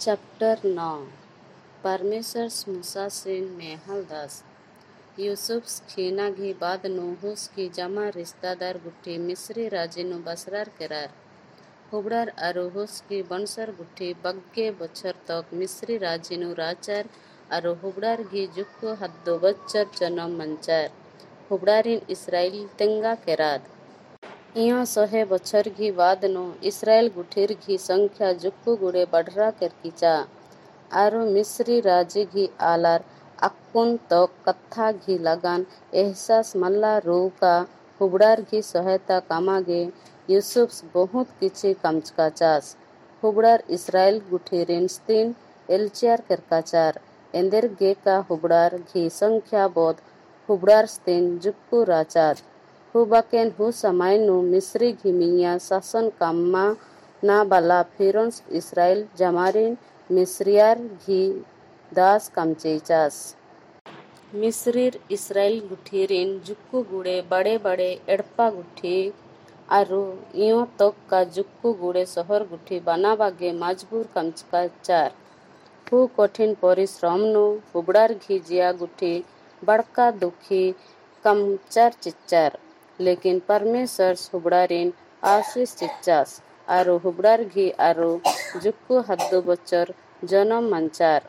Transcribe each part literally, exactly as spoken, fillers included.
chapter नौ परमेश्वर मूसा सेन मेहल दास यूसुफ खीना घी बाद नु हुस की जमा रिश्तादार गुट्ठी मिस्री राजीनु बसरार केरार हुबड़ार आरो हुस की बंसर गुट्ठी बग्गे बछर तक मिस्री राजीनु राचार आरो हुबड़ार घी जुक्को हद्दो बच्चर जन्म मंचार हुबड़ारिन इसराइल तेंगा केराद इयो सहे बछर घी बाद नो इसराइल गुठीर घी संख्या जुक्कु गुड़े बढ़रा करकीचा आरो मिस्री राजी घी आलार अक्कुन तो कत्था घी लगान एहसास मल्ला रोका हुबड़ार घी सहायता कामागे यूसुफ बहुत किछि कमचकाचास हुबड़ार इसराइल गुठीरिन स्तीन एलचियार करकाचार एंदेर गे का हुबड़ार घी संख्या बोध हुबड़ार स्तीन जुक्कु राचात हुबाकेन हु समायनु मिस्री घिमिया शासन काम्मा ना बाला फिरोन्स इसराइल जमारिन मिस्रियार घी दास कामचेचास मिस्रीर इसराइल गुठीरिन जुक्कु गुड़े बड़े बड़े एड़पा गुठी आरु इयो तक का जुक्कु गुड़े शहर गुठी बनाबागे मजबूर कमचकाचार हु कठिन परिश्रम नु हुबड़ार घी जिया गुठी बड़का दुखी कमचार चिच्चार लेकिन परमेश्वर हुबड़ारिन आशीष चिच्चास आरो हुबड़ार घी आरो जुक्कु हद्दो बच्चर जन्म मंचार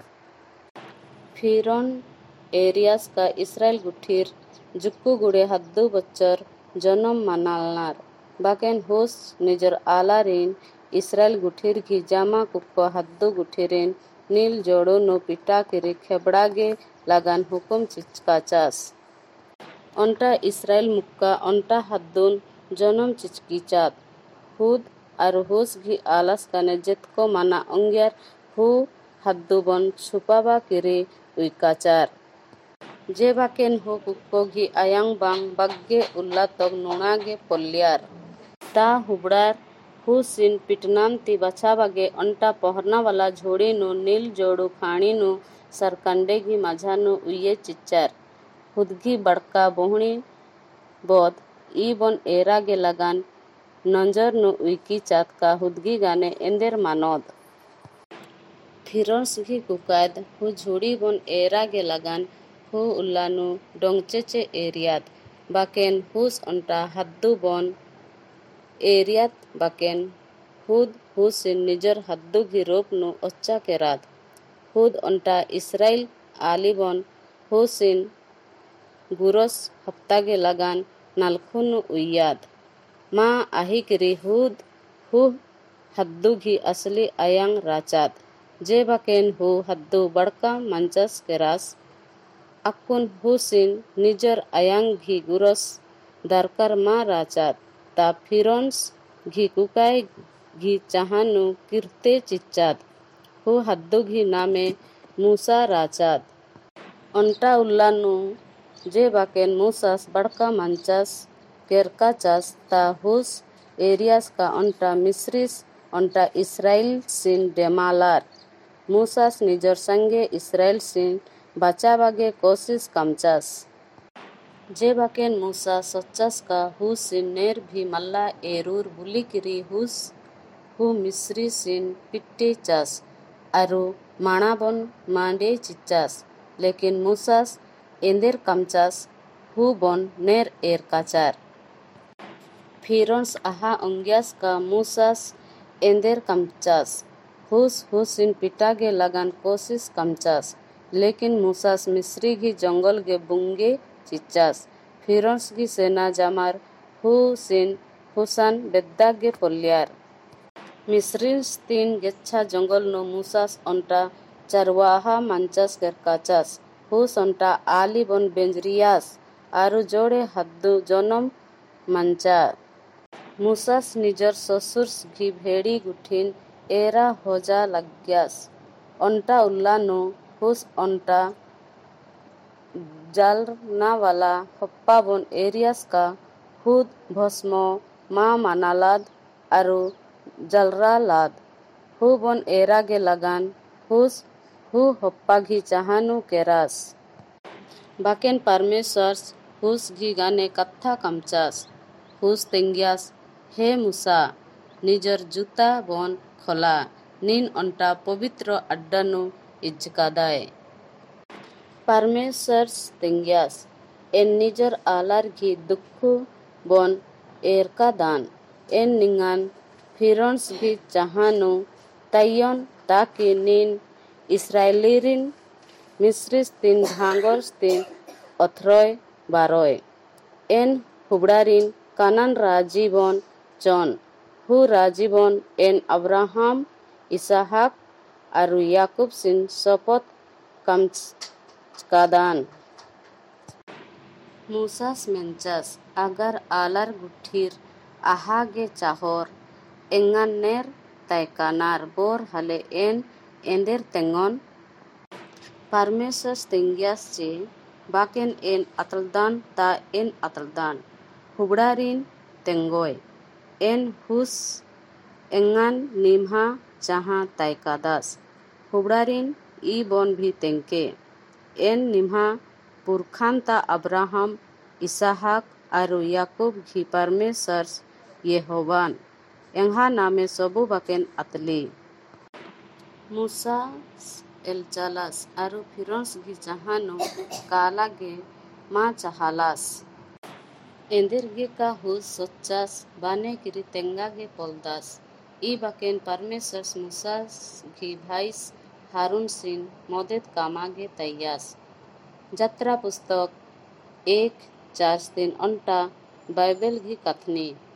फिरौन एरियास का इसराइल गुठीर जुक्कु गुड़े हद्दो बच्चर जन्म मनालनार बाकेन होस निजर आलारिन इसराइल गुठीर घी जामा कुक्को हद्दो गुठीरिन नील जोड़ो नो पिटा किरी खेबड़ागे लगान हुकुम चिचकाचास अंटा इसराइल मुक्का अंटा हद्दुन जन्म चिचकीचात हुद आरो होस घी आलास काने जेतको माना अंग्यार हु हद्दुबन छुपाबा किरी उइकाचार जे बाकेन हो कुक्को घी आयांग बांग बग्गे उल्ला तक नुणागे पल्लियार ता हुबड़ार हु सिन पिटनांती बचाबागे अंटा पहरना वाला झोड़ी नु नील जोड़ू खाणी नु सरकंडे घी माझा नु उये चिच्चार हुदगी बड़का बोहणी बोध ई बन एरागे लगान नंजर नु उइकी चात का हुदगी गाने एंदेर मानोद फिरोन्स घी कुकायद हु झोड़ी बन एरागे लगान हु उल्लानु डोंगचेचे एरियात बाकेन हुस अंटा हद्दु बन एरियात बाकेन हुद हुसिन निजर हद्दु घी रोप नु अच्छा केरात हुद अंटा इसराइल आलीबन हुसिन गुरस हप्तागे लगान नालखुनु उय्याद मा आहिकरी हुद हु हद्दु घी असली आयांग राचात जे बाकेन हु हद्दु बड़का मंचस केरास अक्कुन हुसिन निजर आयांग घी गुरस दरकार मा राचात ता फिरोन्स घी कुकाय घी चाहानु किरते चिच्चात हु हद्दु घी नामे मूसा राचात अंटा उल्लानु जे बाकेन मूसास बड़का मंचास केरकाचास ता हुस एरियास का अंटा मिस्रिस अंटा इसराइल सिन डेमालार मूसास निजर संगे इसराइल सिन बचाबागे कोशिश कमचास जे बाकेन मूसा सच्चास का हु सिन नेर भी मल्ला एरूर बुलिकिरी हुस हु मिस्री सिन पिट्टे चास आरो माणाबन मांडे चिच्चास लेकिन मूसास एंदेर कमचास हु बन नेर एर काचार फिरोन्स आहा अंग्यास का मूसास एंदेर कमचास हुस हुसिन पिटागे लगान कोशिश कमचास लेकिन मूसास मिस्री घी जंगल गे बुंगे चिच्चास फिरोन्स घी सेना जामार हुसिन हुसान बेद्दागे पल्लियार मिस्री तीन गेच्छा जंगल नो मूसास अंटा चरवाहा मंचास केरकाचास हुस अंटा आली बन बेंजरियास आरु जोड़े हद्दु जनम मंचा मूसास निजर ससुर्स घी भेड़ी गुठिन एरा होजा लग्यास अंटा उल्लानु हुस अंटा जालना वाला हप्पा बन एरियास का हुद भस्मो मा मानालाद आरु जलरा लाद हु बन एरागे लगान हुस हु हप्पा घी चाहानु केरास बाकेन परमेश्वर हुस घी गाने कत्था कमचास हुस तेंग्यास हे मूसा निजर जूता बन खोला ನೀನ್ ಒಂಟ ಪವಿತ್ರ ಅಡ್ಡನ್ನು ಇಜ್ಜಕದಾಯ್ ಪರಮೇಶ್ವರ್ಸ್ ತೆಂಗ್ಯಾಸ್ ಎನ್ ನಿಜರ್ ಆಲಾರ್ ಘಿ ದುಃಖು ಬೋನ್ ಏರ್ಕಾದಾನ್ ಎನ್ ನಿಂಗಾನ್ ಫಿರೋನ್ಸ್ ಘಿ ಚಾಹಾನು ತಯ್ಯೋನ್ ತಾಕಿ ನೀನ್ ಇಸ್ರಾಯೇಲಿರಿನ್ ಮಿಸ್ರಿಸ್ ತಿನ್ ಧಾಂಗೋರ್ಸ್ ತಿನ್ অথরয় বারয় এন হুবড়ারিন কানান রাজীবন চন হু রাজীবন এন আব্রাহাম ইসাহাক আরু ইয়াকুব সিন শপথ কামচকাদান মুসাস মেনচাস আগার আলার গুঠির আহাগে চাহর এঙ্গানের তাইকানার বোর হালে এন এন্দের তেঙ্গন পারমেশাস তেঙ্গিয়াস চে Baken en ataldan ta en ataldan hubdarin tengoy en hus engan nimha jaha taikadas hubdarin i bon bhi tenke en nimha purkhan ta Abraham Isahak aru Yakub ghi parmesars Yehovan engha name sobu baken atli Musa el chalas aru firons gi jahano kala ge ma chahalas endir ge ka hus sochas bane kiri tenga ge poldas i baken parmesars Musa gi bhais Harun sin modet kama ge tayyas jatra pustak ek চার তিন onta bible gi kathni